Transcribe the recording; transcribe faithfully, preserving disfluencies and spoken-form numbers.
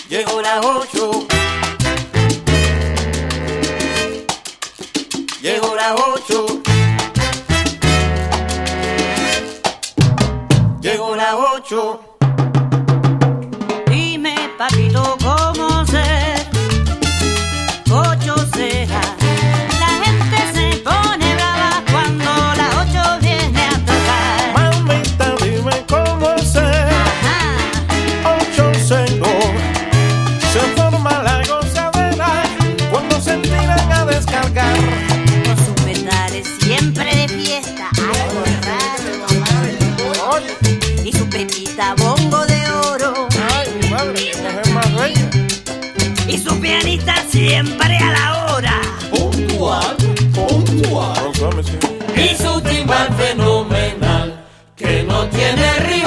Llegó las ocho. Llegó las ocho. Llegó las ocho. Dime, papito, cómo ser ocho cejas. La gente se pone brava cuando las ocho viene a tocar. Mamita, dime cómo ser ocho ceros. Se forma la gozadera cuando se tiran a descargar. Con sus metales siempre de fiesta, algo raro. Oye, Y su pepita bongo de oro. ay, mi madre, esta es más bella. Y su pianista siempre a la hora. Puntual, puntual. Y su timbal fenomenal, que no tiene ritmo.